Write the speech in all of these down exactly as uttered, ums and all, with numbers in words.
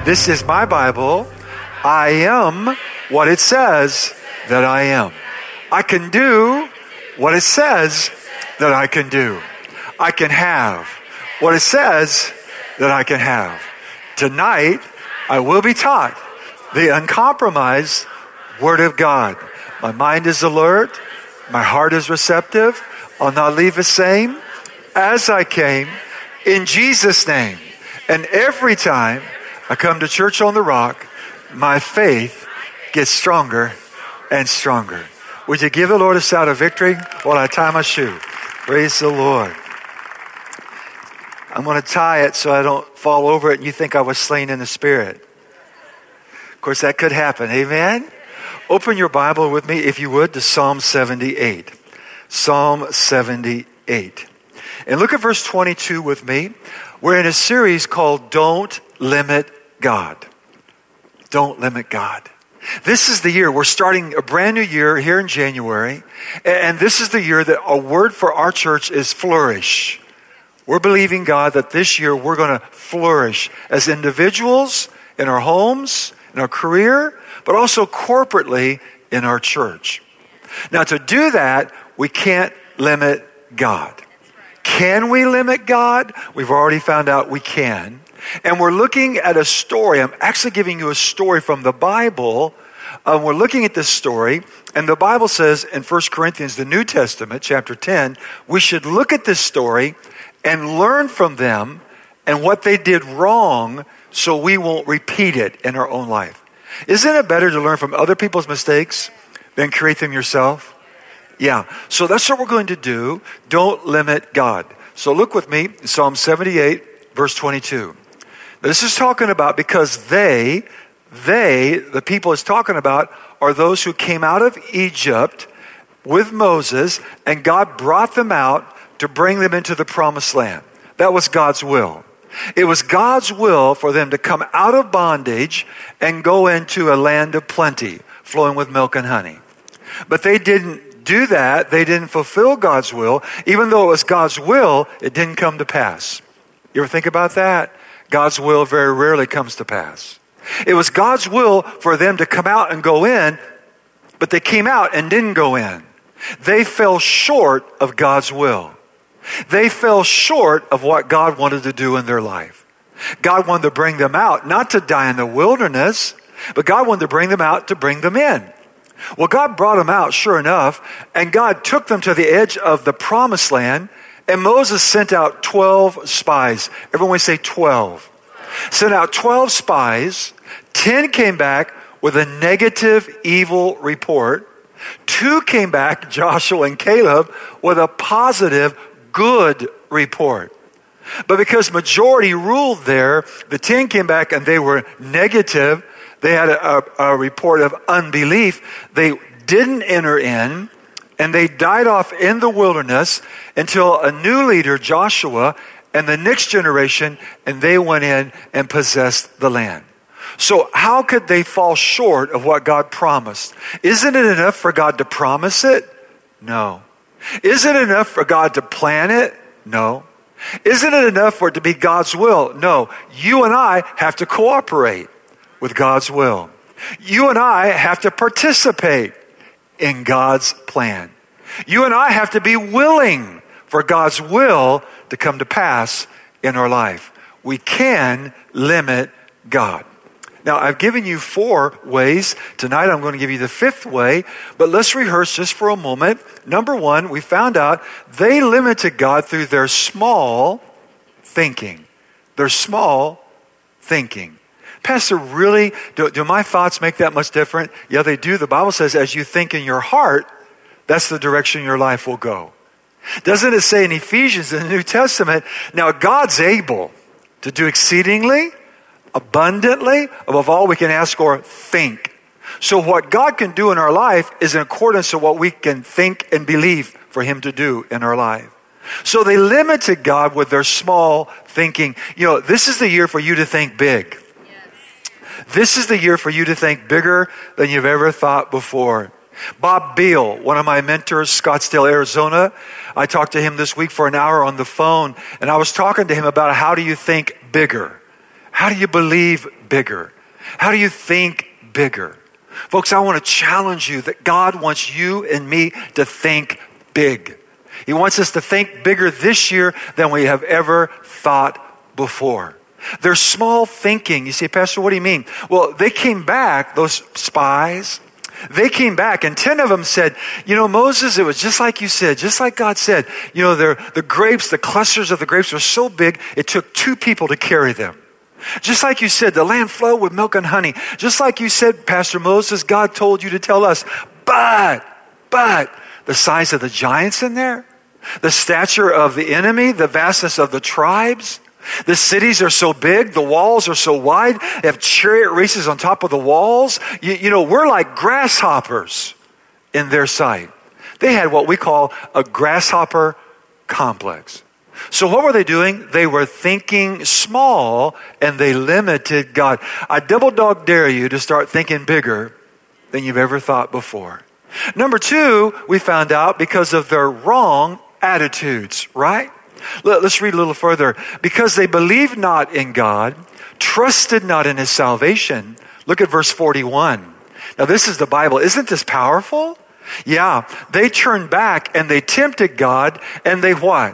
This is my Bible. I am what it says that I am. I can do what it says that I can do. I can have what it says that I can have. Tonight, I will be taught the uncompromised Word of God. My mind is alert. My heart is receptive. I'll not leave the same as I came, in Jesus' name. And every time I come to Church on the Rock, my faith gets stronger and stronger. Would you give the Lord a shout of victory while I tie my shoe? Praise the Lord. I'm going to tie it so I don't fall over it and you think I was slain in the Spirit. Of course, that could happen. Amen? Open your Bible with me, if you would, to Psalm seventy-eight. Psalm seventy-eight. And look at verse twenty-two with me. We're in a series called Don't Limit God. Don't limit God. This is the year. We're starting a brand new year here in January. And this is the year that a word for our church is flourish. We're believing, God, that this year we're going to flourish as individuals, in our homes, in our career, but also corporately in our church. Now, to do that, we can't limit God. Can we limit God? We've already found out we can. And we're looking at a story. I'm actually giving you a story from the Bible. Uh, we're looking at this story, and the Bible says in First Corinthians, the New Testament, chapter ten, we should look at this story and learn from them and what they did wrong so we won't repeat it in our own life. Isn't it better to learn from other people's mistakes than create them yourself? Yeah, so that's what we're going to do. Don't limit God. So look with me, Psalm seventy-eight, verse twenty-two. This is talking about because they, they, the people it's talking about, are those who came out of Egypt with Moses, and God brought them out to bring them into the promised land. That was God's will. It was God's will for them to come out of bondage and go into a land of plenty, flowing with milk and honey. But they didn't do that. They didn't fulfill God's will. Even though it was God's will, it didn't come to pass. You ever think about that? God's will very rarely comes to pass. It was God's will for them to come out and go in, but they came out and didn't go in. They fell short of God's will. They fell short of what God wanted to do in their life. God wanted to bring them out, not to die in the wilderness, but God wanted to bring them out to bring them in. Well, God brought them out, sure enough, and God took them to the edge of the promised land, and Moses sent out twelve spies. Everyone say twelve. Sent out twelve spies. ten came back with a negative, evil report. Two came back, Joshua and Caleb, with a positive, good report. But because majority ruled there, the ten came back and they were negative. They had a, a, a report of unbelief. They didn't enter in, and they died off in the wilderness until a new leader, Joshua, and the next generation, and they went in and possessed the land. So how could they fall short of what God promised? Isn't it enough for God to promise it? No. Isn't it enough for God to plan it? No. Isn't it enough for it to be God's will? No. You and I have to cooperate with God's will. You and I have to participate in God's plan. You and I have to be willing for God's will to come to pass in our life. We can limit God. Now, I've given you four ways. Tonight, I'm going to give you the fifth way, but let's rehearse just for a moment. Number one, we found out they limited God through their small thinking. Their small thinking. Pastor, really? Do, do my thoughts make that much different? Yeah, they do. The Bible says as you think in your heart, that's the direction your life will go. Doesn't it say in Ephesians in the New Testament, now God's able to do exceedingly, abundantly, above all we can ask or think. So what God can do in our life is in accordance to what we can think and believe for Him to do in our life. So they limited God with their small thinking. You know, this is the year for you to think big. Yes. This is the year for you to think bigger than you've ever thought before. Bob Beal, one of my mentors, Scottsdale, Arizona. I talked to him this week for an hour on the phone, and I was talking to him about how do you think bigger? How do you believe bigger? How do you think bigger? Folks, I want to challenge you that God wants you and me to think big. He wants us to think bigger this year than we have ever thought before. There's small thinking. You say, Pastor, what do you mean? Well, they came back, those spies, they came back and ten of them said, you know, Moses, it was just like you said, just like God said. You know, the grapes, the clusters of the grapes were so big, it took two people to carry them. Just like you said, the land flowed with milk and honey. Just like you said, Pastor Moses, God told you to tell us. But, but, the size of the giants in there, the stature of the enemy, the vastness of the tribes, the cities are so big, the walls are so wide, they have chariot races on top of the walls. You, you know, we're like grasshoppers in their sight. They had what we call a grasshopper complex. So what were they doing? They were thinking small and they limited God. I double dog dare you to start thinking bigger than you've ever thought before. Number two, we found out because of their wrong attitudes, right? Let's read a little further. Because they believed not in God, trusted not in his salvation. Look at verse forty-one. Now this is the Bible. Isn't this powerful? Yeah. They turned back and they tempted God and they what?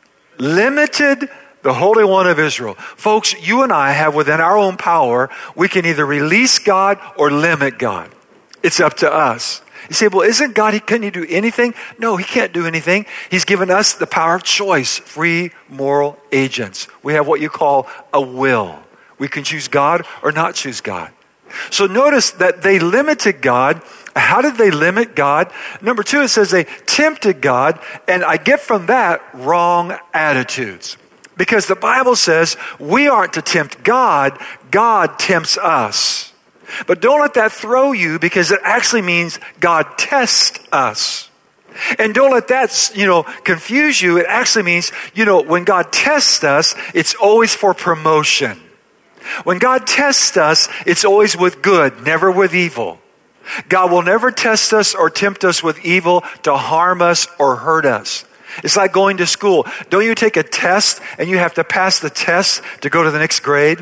Limited the Holy One of Israel. Folks, you and I have within our own power, we can either release God or limit God. It's up to us. You say, well, isn't God, he, can he do anything? No, he can't do anything. He's given us the power of choice, free moral agents. We have what you call a will. We can choose God or not choose God. So notice that they limited God. How did they limit God? Number two, it says they tempted God. And I get from that wrong attitudes. Because the Bible says we aren't to tempt God. God tempts us. But don't let that throw you because it actually means God tests us. And don't let that, you know, confuse you. It actually means, you know, when God tests us, it's always for promotion. When God tests us, it's always with good, never with evil. God will never test us or tempt us with evil to harm us or hurt us. It's like going to school. Don't you take a test and you have to pass the test to go to the next grade?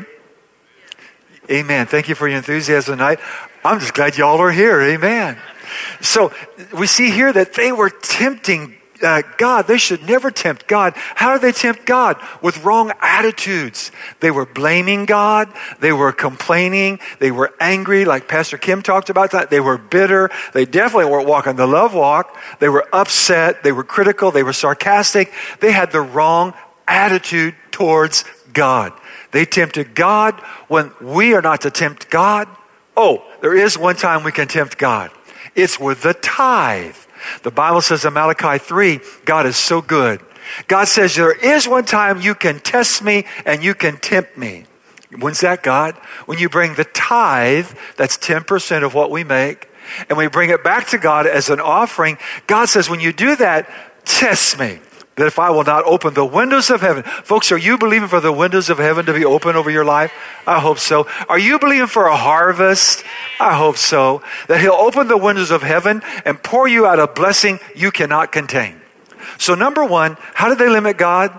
Amen. Thank you for your enthusiasm tonight. I'm just glad y'all are here. Amen. So we see here that they were tempting uh, God. They should never tempt God. How did they tempt God? With wrong attitudes. They were blaming God. They were complaining. They were angry, like Pastor Kim talked about that. They were bitter. They definitely weren't walking the love walk. They were upset. They were critical. They were sarcastic. They had the wrong attitude towards God. They tempted God when we are not to tempt God. Oh, there is one time we can tempt God. It's with the tithe. The Bible says in Malachi three, God is so good. God says there is one time you can test me and you can tempt me. When's that, God? When you bring the tithe, that's ten percent of what we make, and we bring it back to God as an offering. God says, when you do that, test me. That if I will not open the windows of heaven. Folks, are you believing for the windows of heaven to be open over your life? I hope so. Are you believing for a harvest? I hope so. That he'll open the windows of heaven and pour you out a blessing you cannot contain. So number one, how did they limit God?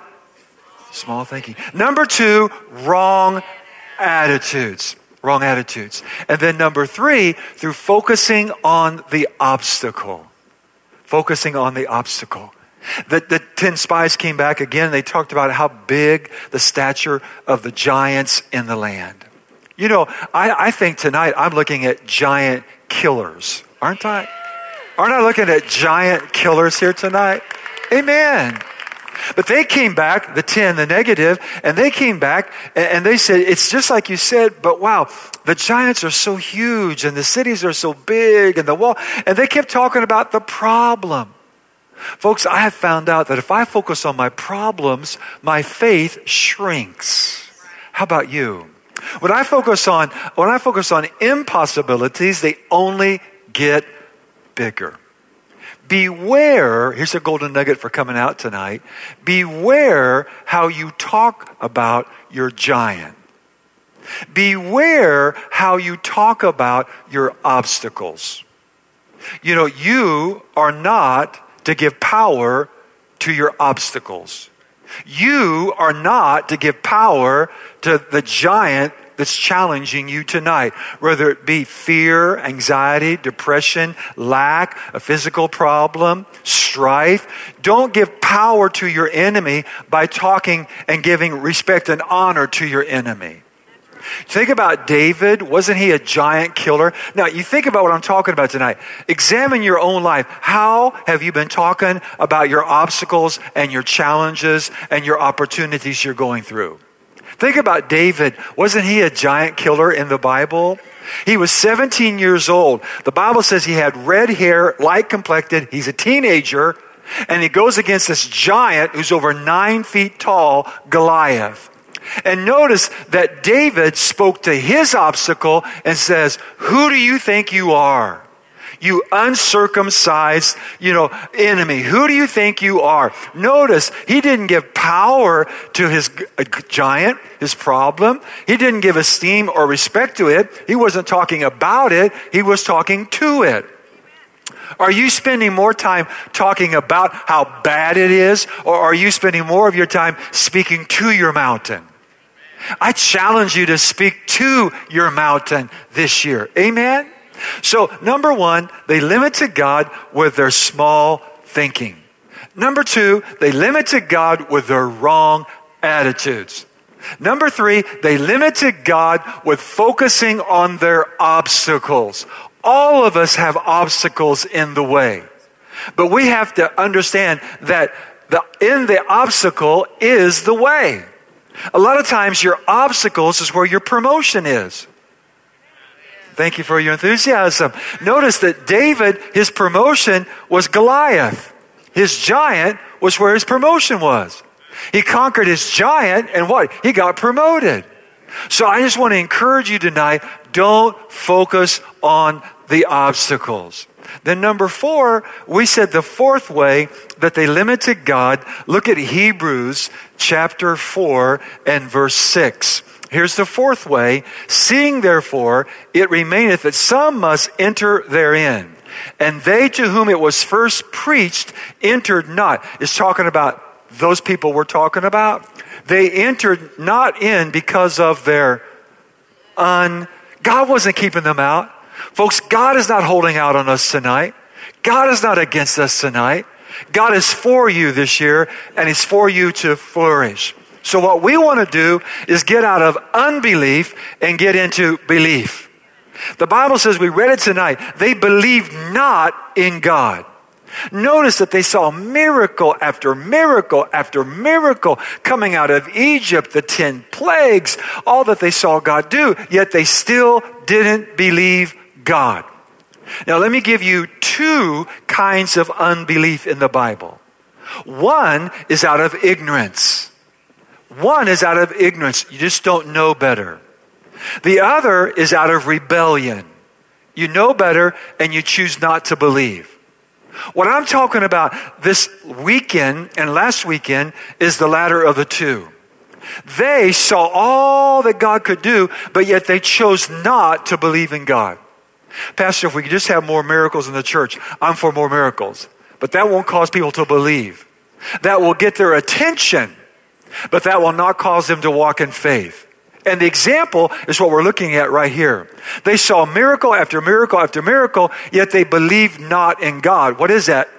Small thinking. Number two, wrong attitudes. Wrong attitudes. And then number three, through focusing on the obstacle. Focusing on the obstacle. The, the ten spies came back again. They talked about how big the stature of the giants in the land. You know, I, I think tonight I'm looking at giant killers, aren't I? Aren't I looking at giant killers here tonight? Amen. But they came back, the ten, the negative, and they came back and, and they said, it's just like you said, but wow, the giants are so huge and the cities are so big and the wall. And they kept talking about the problem. Folks, I have found out that if I focus on my problems, my faith shrinks. How about you? When I focus on when I focus on impossibilities, they only get bigger. Beware, here's a golden nugget for coming out tonight. Beware how you talk about your giant. Beware how you talk about your obstacles. You know, you are not to give power to your obstacles. You are not to give power to the giant that's challenging you tonight, whether it be fear, anxiety, depression, lack, a physical problem, strife. Don't give power to your enemy by talking and giving respect and honor to your enemy. Think about David. Wasn't he a giant killer? Now, you think about what I'm talking about tonight. Examine your own life. How have you been talking about your obstacles and your challenges and your opportunities you're going through? Think about David. Wasn't he a giant killer in the Bible? He was seventeen years old. The Bible says he had red hair, light complected. He's a teenager. And he goes against this giant who's over nine feet tall, Goliath. And notice that David spoke to his obstacle and says, who do you think you are? You uncircumcised, you know, enemy. Who do you think you are? Notice, he didn't give power to his giant, his problem. He didn't give esteem or respect to it. He wasn't talking about it. He was talking to it. Are you spending more time talking about how bad it is, or are you spending more of your time speaking to your mountain? I challenge you to speak to your mountain this year. Amen? So, number one, they limited God with their small thinking. Number two, they limited God with their wrong attitudes. Number three, they limited God with focusing on their obstacles. All of us have obstacles in the way. But we have to understand that the, in the obstacle is the way. A lot of times your obstacles is where your promotion is. Thank you for your enthusiasm. Notice that David, his promotion was Goliath. His giant was where his promotion was. He conquered his giant and what? He got promoted. So I just want to encourage you tonight, don't focus on the obstacles. Then number four, we said the fourth way that they limited God. Look at Hebrews chapter four and verse six. Here's the fourth way. Seeing therefore it remaineth that some must enter therein. And they to whom it was first preached entered not. It's talking about those people we're talking about. They entered not in because of their un... God wasn't keeping them out. Folks, God is not holding out on us tonight. God is not against us tonight. God is for you this year, and He's for you to flourish. So what we want to do is get out of unbelief and get into belief. The Bible says, we read it tonight, they believed not in God. Notice that they saw miracle after miracle after miracle coming out of Egypt, the ten plagues, all that they saw God do, yet they still didn't believe God. Now let me give you two kinds of unbelief in the Bible. One is out of ignorance. One is out of ignorance. You just don't know better. The other is out of rebellion. You know better and you choose not to believe. What I'm talking about this weekend and last weekend is the latter of the two. They saw all that God could do, but yet they chose not to believe in God. Pastor, if we could just have more miracles in the church, I'm for more miracles. But that won't cause people to believe. That will get their attention, but that will not cause them to walk in faith. And the example is what we're looking at right here. They saw miracle after miracle after miracle, yet they believed not in God. What is that?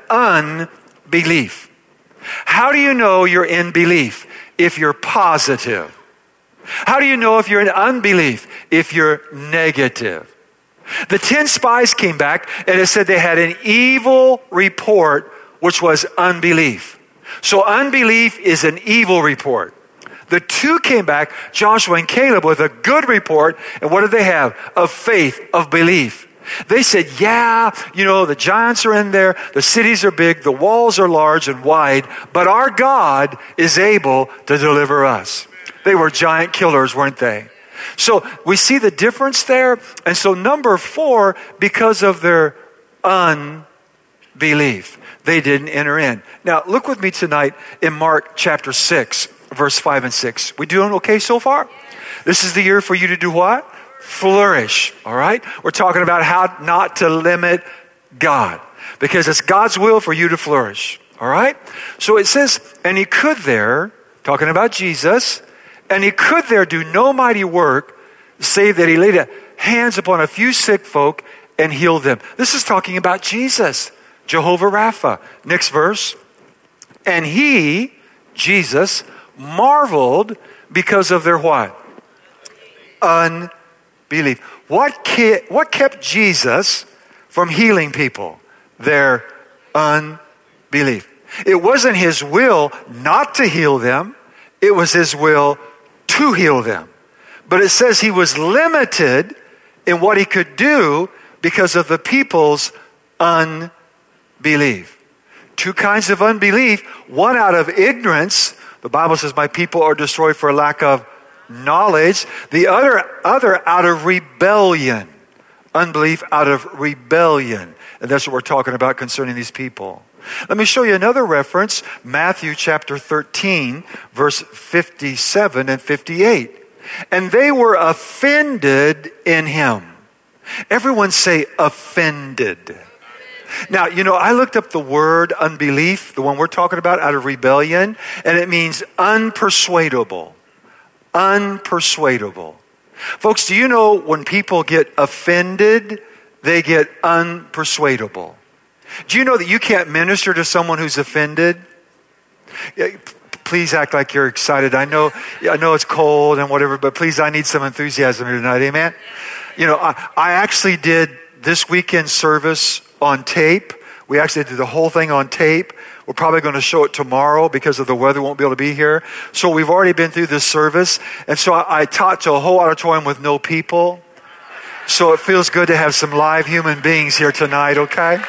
Unbelief. How do you know you're in belief? If you're positive. How do you know if you're in unbelief? If you're negative. The ten spies came back and it said they had an evil report, which was unbelief. So unbelief is an evil report. The two came back, Joshua and Caleb, with a good report. And what did they have? Of faith, of belief. They said, yeah, you know, the giants are in there. The cities are big. The walls are large and wide. But our God is able to deliver us. They were giant killers, weren't they? So we see the difference there. And so number four, because of their unbelief, they didn't enter in. Now, look with me tonight in Mark chapter six. Verse five and six. We doing okay so far? This is the year for you to do what? Flourish. All right? We're talking about how not to limit God. Because it's God's will for you to flourish. All right? So it says, and he could there, talking about Jesus, and he could there do no mighty work save that he laid hands upon a few sick folk and healed them. This is talking about Jesus, Jehovah Rapha. Next verse. And he, Jesus, marveled because of their what? Unbelief. What, ke- what kept Jesus from healing people? Their unbelief. It wasn't his will not to heal them. It was his will to heal them. But it says he was limited in what he could do because of the people's unbelief. Two kinds of unbelief. One out of ignorance. The Bible says, my people are destroyed for lack of knowledge. The other, other out of rebellion. Unbelief out of rebellion. And that's what we're talking about concerning these people. Let me show you another reference. Matthew chapter thirteen, verse fifty-seven and fifty-eight. And they were offended in him. Everyone say offended. Now, you know, I looked up the word unbelief, the one we're talking about, out of rebellion, and it means unpersuadable. Unpersuadable. Folks, do you know when people get offended, they get unpersuadable? Do you know that you can't minister to someone who's offended? Please act like you're excited. I know, I know it's cold and whatever, but please, I need some enthusiasm here tonight. Amen. You know, I, I actually did this weekend service on tape. We actually did the whole thing on tape. We're probably going to show it tomorrow because of the weather. Won't be able to be here. So we've already been through this service. And so I, I taught to a whole auditorium with no people. So it feels good to have some live human beings here tonight, okay?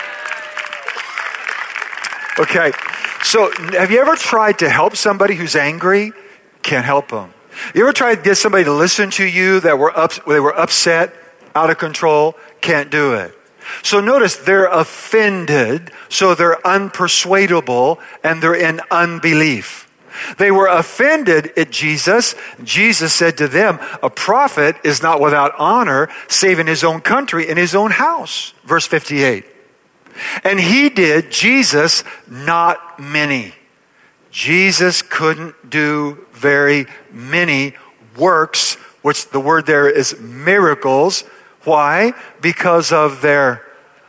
Okay. So have you ever tried to help somebody who's angry? Can't help them. You ever tried to get somebody to listen to you that were up, they were upset, out of control? Can't do it. So notice they're offended, so they're unpersuadable, and they're in unbelief. They were offended at Jesus. Jesus said to them, a prophet is not without honor, save in his own country, in his own house. Verse fifty-eight. And he did, Jesus, not many. Jesus couldn't do very many works, which the word there is miracles. Why? Because of their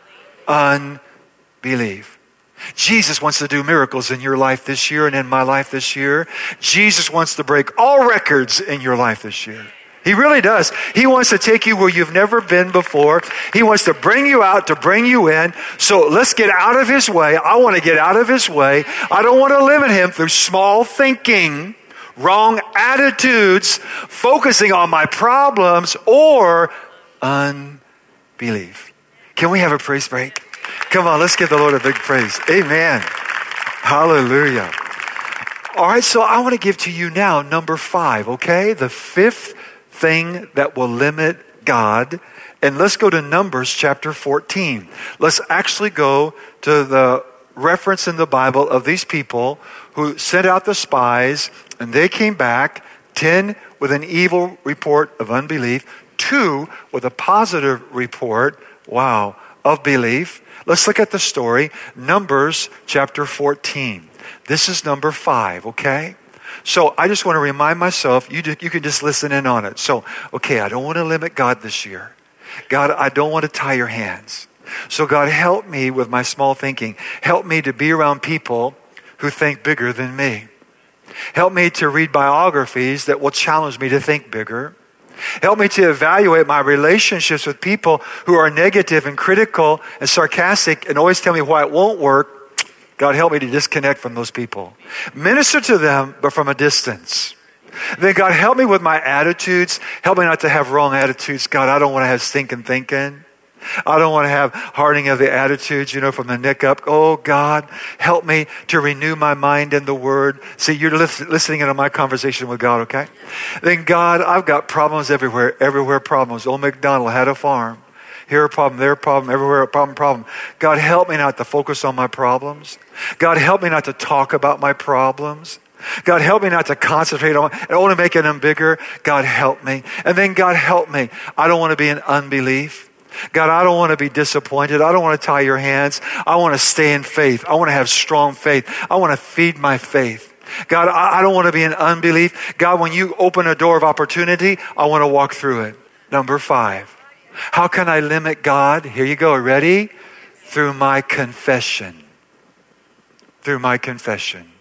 unbelief. Jesus wants to do miracles in your life this year and in my life this year. Jesus wants to break all records in your life this year. He really does. He wants to take you where you've never been before. He wants to bring you out, to bring you in. So let's get out of his way. I want to get out of his way. I don't want to limit him through small thinking, wrong attitudes, focusing on my problems, or unbelief. Can we have a praise break? Come on, let's give the Lord a big praise. Amen. Hallelujah. All right, so I want to give to you now number five, okay? The fifth thing that will limit God. And let's go to Numbers chapter fourteen. Let's actually go to the reference in the Bible of these people who sent out the spies, and they came back, ten with an evil report of unbelief, two with a positive report, wow, of belief. Let's look at the story. Numbers chapter fourteen. This is number five, okay? So I just want to remind myself, you, you can just listen in on it. So, okay, I don't want to limit God this year. God, I don't want to tie your hands. So God, help me with my small thinking. Help me to be around people who think bigger than me. Help me to read biographies that will challenge me to think bigger. Help me to evaluate my relationships with people who are negative and critical and sarcastic and always tell me why it won't work. God, help me to disconnect from those people. Minister to them, but from a distance. Then God, help me with my attitudes. Help me not to have wrong attitudes. God, I don't want to have stinking thinking. I don't want to have hardening of the attitudes, you know, from the neck up. Oh, God, help me to renew my mind in the Word. See, you're listening into my conversation with God, okay? Then, God, I've got problems everywhere. Everywhere problems. Old MacDonald had a farm. Here a problem, there a problem, everywhere a problem, problem. God, help me not to focus on my problems. God, help me not to talk about my problems. God, help me not to concentrate on, I don't want to make them bigger. God, help me. And then, God, help me. I don't want to be in unbelief. God, I don't want to be disappointed. I don't want to tie your hands. I want to stay in faith. I want to have strong faith. I want to feed my faith. God, I don't want to be in unbelief. God, when you open a door of opportunity, I want to walk through it. Number five. How can I limit God? Here you go. Ready? Through my confession. Through my confession.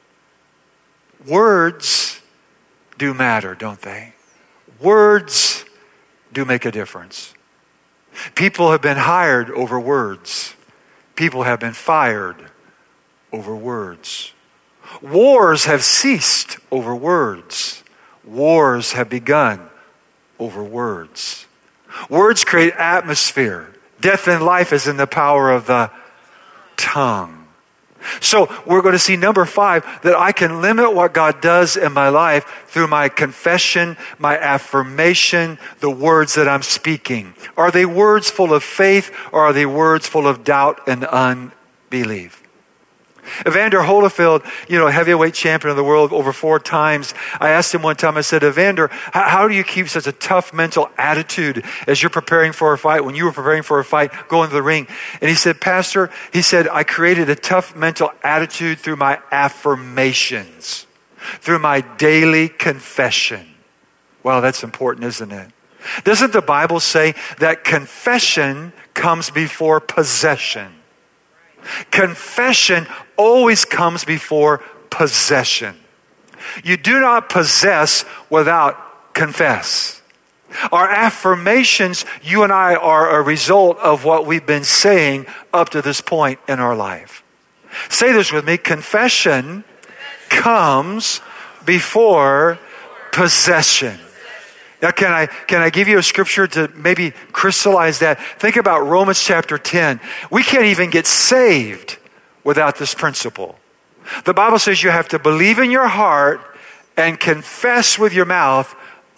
Words do matter, don't they? Words do make a difference. People have been hired over words. People have been fired over words. Wars have ceased over words. Wars have begun over words. Words create atmosphere. Death and life is in the power of the tongue. So we're going to see number five, that I can limit what God does in my life through my confession, my affirmation, the words that I'm speaking. Are they words full of faith, or are they words full of doubt and unbelief? Evander Holyfield, you know, heavyweight champion of the world over four times. I asked him one time, I said, Evander, how do you keep such a tough mental attitude as you're preparing for a fight? When you were preparing for a fight, going to the ring. And he said, Pastor, he said, I created a tough mental attitude through my affirmations, through my daily confession. Wow, that's important, isn't it? Doesn't the Bible say that confession comes before possession? Confession always comes before possession. You do not possess without confess. Our affirmations, you and I, are a result of what we've been saying up to this point in our life. Say this with me. Confession comes before possession. Now, can I can I give you a scripture to maybe crystallize that? Think about Romans chapter ten. We can't even get saved without this principle. The Bible says you have to believe in your heart and confess with your mouth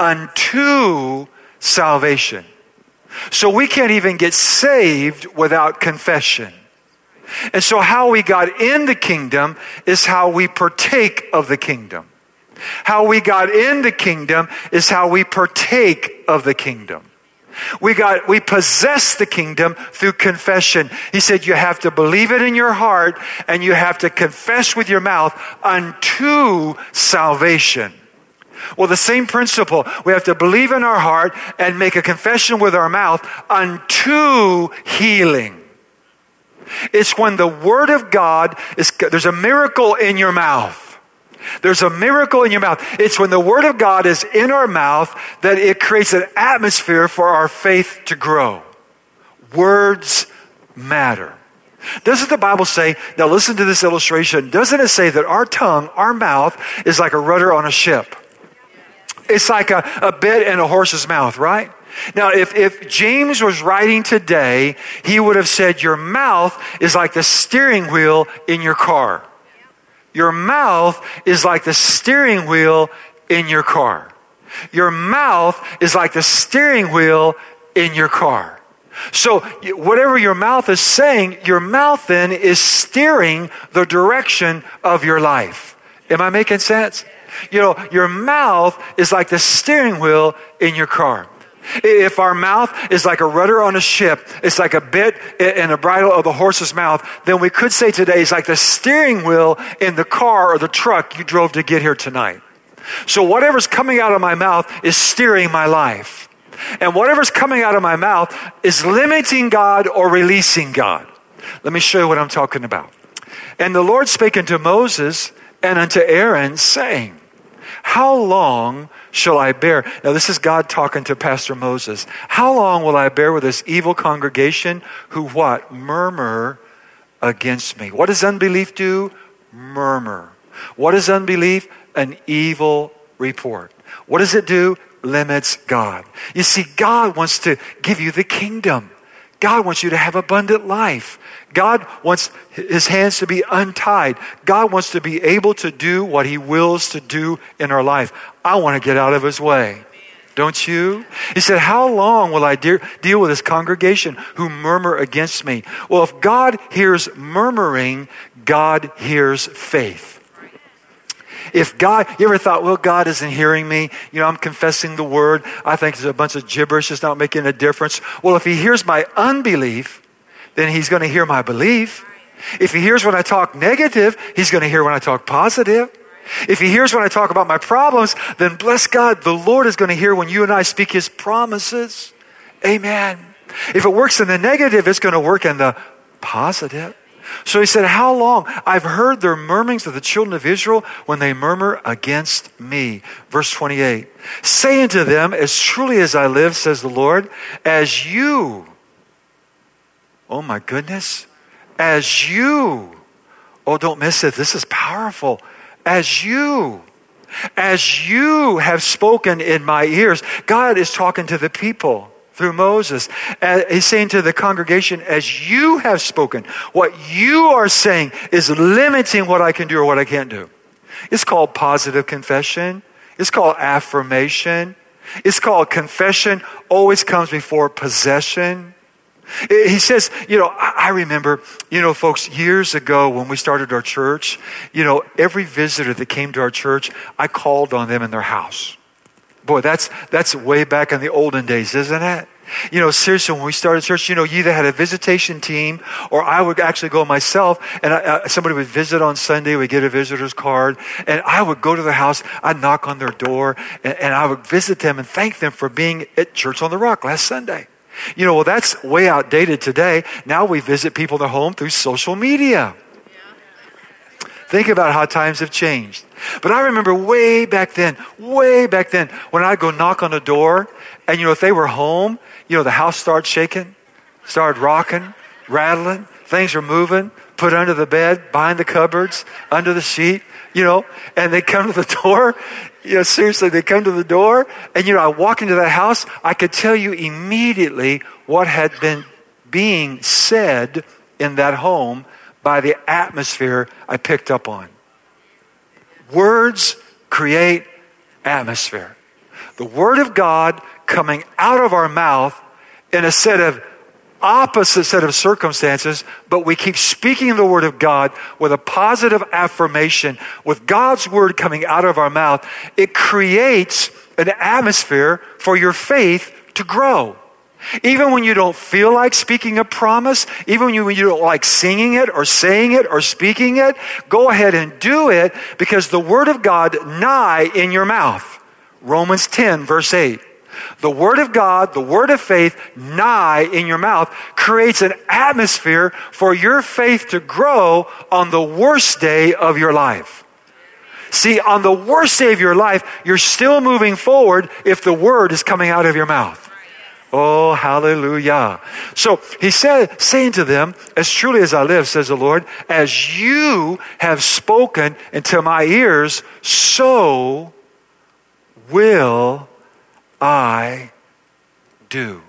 unto salvation. So we can't even get saved without confession. And so how we got in the kingdom is how we partake of the kingdom. How we got in the kingdom is how we partake of the kingdom. We got, we possess the kingdom through confession. He said you have to believe it in your heart and you have to confess with your mouth unto salvation. Well, the same principle. We have to believe in our heart and make a confession with our mouth unto healing. It's when the word of God is, there's a miracle in your mouth. There's a miracle in your mouth. It's when the word of God is in our mouth that it creates an atmosphere for our faith to grow. Words matter. Doesn't the Bible say, now listen to this illustration, doesn't it say that our tongue, our mouth, is like a rudder on a ship? It's like a, a bit in a horse's mouth, right? Now, if, if James was writing today, he would have said your mouth is like the steering wheel in your car. Your mouth is like the steering wheel in your car. Your mouth is like the steering wheel in your car. So whatever your mouth is saying, your mouth then is steering the direction of your life. Am I making sense? You know, your mouth is like the steering wheel in your car. If our mouth is like a rudder on a ship, it's like a bit in a bridle of the horse's mouth, then we could say today it's like the steering wheel in the car or the truck you drove to get here tonight. So whatever's coming out of my mouth is steering my life. And whatever's coming out of my mouth is limiting God or releasing God. Let me show you what I'm talking about. And the Lord spake unto Moses and unto Aaron, saying, how long shall I bear? Now this is God talking to Pastor Moses. How long will I bear with this evil congregation who what? Murmur against me. What does unbelief do? Murmur. What is unbelief? An evil report. What does it do? Limits God. You see, God wants to give you the kingdom. God wants you to have abundant life. God wants his hands to be untied. God wants to be able to do what he wills to do in our life. I want to get out of his way. Don't you? He said, how long will I de- deal with this congregation who murmur against me? Well, if God hears murmuring, God hears faith. If God, you ever thought, well, God isn't hearing me. You know, I'm confessing the word. I think it's a bunch of gibberish. It's not making a difference. Well, if he hears my unbelief, then he's going to hear my belief. If he hears when I talk negative, he's going to hear when I talk positive. If he hears when I talk about my problems, then bless God, the Lord is going to hear when you and I speak his promises. Amen. If it works in the negative, it's going to work in the positive. So he said, how long? I've heard their murmurings of the children of Israel when they murmur against me. Verse twenty-eight. Say unto them, as truly as I live, says the Lord, as you, oh my goodness, as you, oh don't miss it, this is powerful. As you, as you have spoken in my ears. God is talking to the people through Moses. Uh, he's saying to the congregation, as you have spoken, what you are saying is limiting what I can do or what I can't do. It's called positive confession. It's called affirmation. It's called confession always comes before possession. He says, you know, I remember, you know, folks, years ago when we started our church, you know, every visitor that came to our church, I called on them in their house. Boy, that's that's way back in the olden days, isn't it? You know, seriously, when we started church, you know, you either had a visitation team or I would actually go myself and I, uh, somebody would visit on Sunday, we'd get a visitor's card, and I would go to their house, I'd knock on their door, and, and I would visit them and thank them for being at Church on the Rock last Sunday. You know, well, that's way outdated today. Now we visit people in their home through social media. Think about how times have changed. But I remember way back then, way back then, when I'd go knock on a door, and you know, if they were home, you know, the house started shaking, started rocking, rattling, things were moving, put under the bed, behind the cupboards, under the sheet, you know, and they come to the door. You know, seriously, they come to the door, and you know, I walk into that house, I could tell you immediately what had been being said in that home by the atmosphere I picked up on. Words create atmosphere. The Word of God coming out of our mouth in a set of opposite set of circumstances, but we keep speaking the Word of God with a positive affirmation, with God's Word coming out of our mouth, it creates an atmosphere for your faith to grow. Even when you don't feel like speaking a promise, even when you, when you don't like singing it or saying it or speaking it, go ahead and do it because the Word of God nigh in your mouth. Romans ten, verse eight. The Word of God, the Word of faith, nigh in your mouth, creates an atmosphere for your faith to grow on the worst day of your life. See, on the worst day of your life, you're still moving forward if the Word is coming out of your mouth. Oh, hallelujah. So he said, saying to them, as truly as I live, says the Lord, as you have spoken into my ears, so will I do.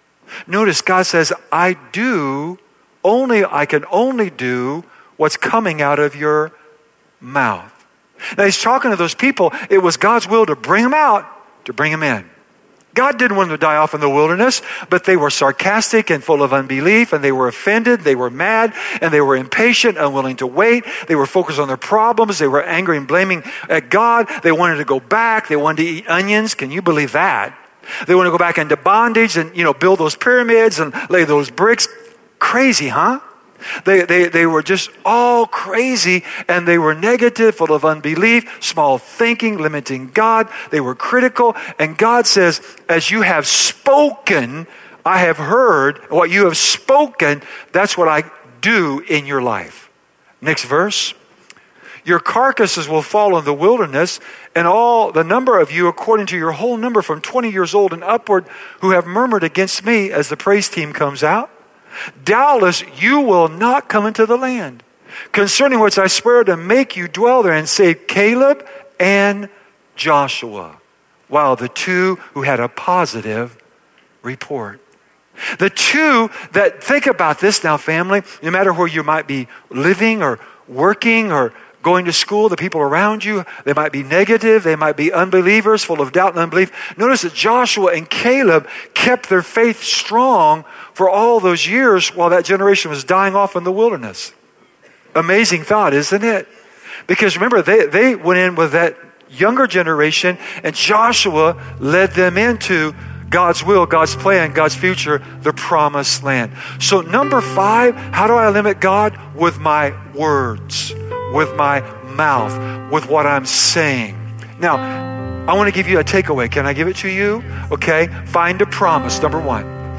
Notice God says, I do only, I can only do what's coming out of your mouth. Now he's talking to those people. It was God's will to bring them out, to bring them in. God didn't want them to die off in the wilderness, but they were sarcastic and full of unbelief, and they were offended, they were mad, and they were impatient, unwilling to wait. They were focused on their problems. They were angry and blaming at God. They wanted to go back. They wanted to eat onions. Can you believe that? They want to go back into bondage and, you know, build those pyramids and lay those bricks. Crazy, huh? They, they, they were just all crazy, and they were negative, full of unbelief, small thinking, limiting God. They were critical. And God says, as you have spoken, I have heard. What you have spoken, that's what I do in your life. Next verse. Your carcasses will fall in the wilderness, and all the number of you according to your whole number from twenty years old and upward who have murmured against me, as the praise team comes out. Doubtless you will not come into the land, concerning which I swear to make you dwell there, and save Caleb and Joshua. Wow, the two who had a positive report. The two that, think about this now, family, no matter where you might be living or working or going to school, the people around you, they might be negative, they might be unbelievers, full of doubt and unbelief. Notice that Joshua and Caleb kept their faith strong for all those years while that generation was dying off in the wilderness. Amazing thought, isn't it? Because remember, they, they went in with that younger generation, and Joshua led them into God's will, God's plan, God's future, the promised land. So number five, how do I limit God? With my words, with my mouth, with what I'm saying. Now, I want to give you a takeaway. Can I give it to you? Okay. Find a promise. Number one.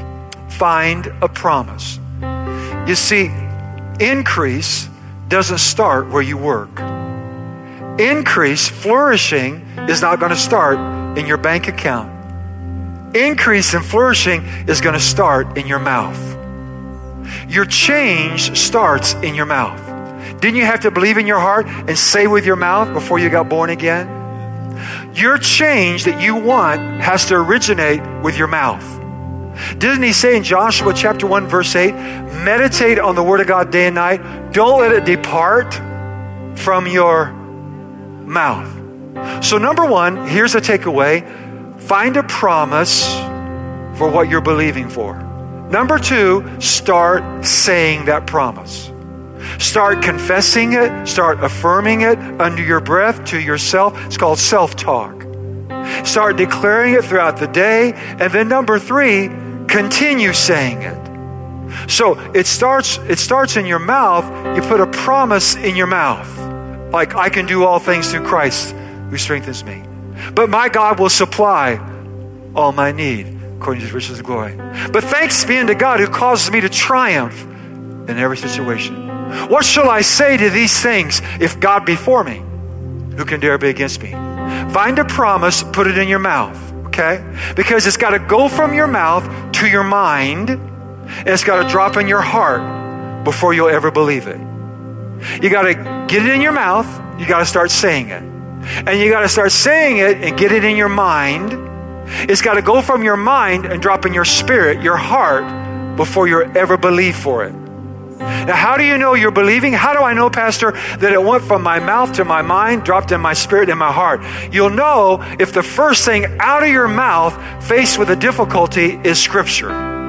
find a promise. You see, increase doesn't start where you work. Increase, flourishing, is not going to start in your bank account. Increase and flourishing is going to start in your mouth. Your change starts in your mouth. Didn't you have to believe in your heart and say with your mouth before you got born again? Your change that you want has to originate with your mouth. Didn't he say in Joshua chapter one, verse eight, meditate on the word of God day and night. Don't let it depart from your mouth. So number one, here's a takeaway. Find a promise for what you're believing for. Number two, start saying that promise. Start confessing it. Start affirming it under your breath to yourself. It's called self-talk. Start declaring it throughout the day. And then number three, continue saying it. So it starts, it starts in your mouth. You put a promise in your mouth. Like, I can do all things through Christ who strengthens me. But my God will supply all my need according to his riches and glory. But thanks be unto God who causes me to triumph in every situation. What shall I say to these things? If God be for me, who can dare be against me? Find a promise, put it in your mouth, okay? Because it's got to go from your mouth to your mind, and it's got to drop in your heart before you'll ever believe it. You got to get it in your mouth, you got to start saying it. And you got to start saying it and get it in your mind. It's got to go from your mind and drop in your spirit, your heart, before you ever believe for it. Now, how do you know you're believing? How do I know, Pastor, that it went from my mouth to my mind, dropped in my spirit and my heart? You'll know if the first thing out of your mouth faced with a difficulty is Scripture.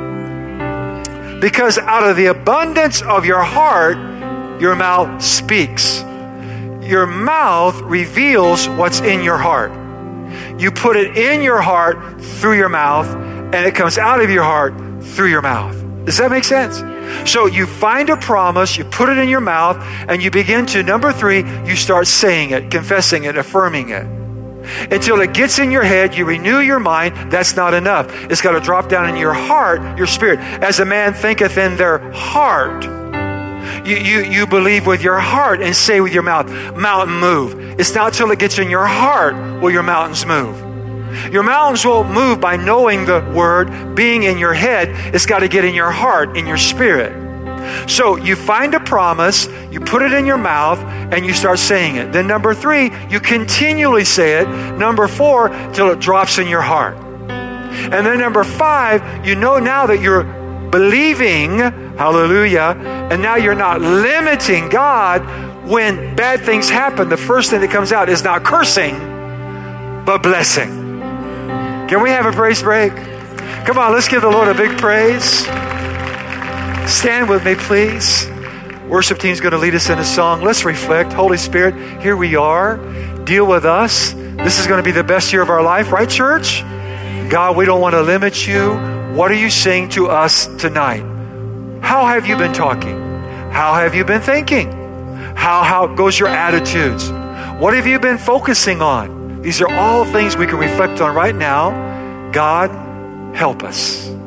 Because out of the abundance of your heart, your mouth speaks. Your mouth reveals what's in your heart. You put it in your heart through your mouth, and it comes out of your heart through your mouth. Does that make sense? So you find a promise, you put it in your mouth, and you begin to, number three, you start saying it, confessing it, affirming it. Until it gets in your head, you renew your mind. That's not enough. It's got to drop down in your heart, your spirit. As a man thinketh in their heart, You, you, you believe with your heart and say with your mouth, mountain move. It's not till it gets in your heart will your mountains move. Your mountains will move by knowing the word, being in your head. It's got to get in your heart, in your spirit. So you find a promise, you put it in your mouth, and you start saying it. Then number three, you continually say it. Number four, till it drops in your heart. And then number five, you know now that you're believing, hallelujah, and now you're not limiting God. When bad things happen, the first thing that comes out is not cursing, but blessing. Can we have a praise break? Come on, let's give the Lord a big praise. Stand with me, please. Worship team's going to lead us in a song. Let's reflect. Holy Spirit, here we are. Deal with us. This is going to be the best year of our life, right, church? God, we don't want to limit you. What are you saying to us tonight? How have you been talking? How have you been thinking? How, how goes your attitudes? What have you been focusing on? These are all things we can reflect on right now. God, help us.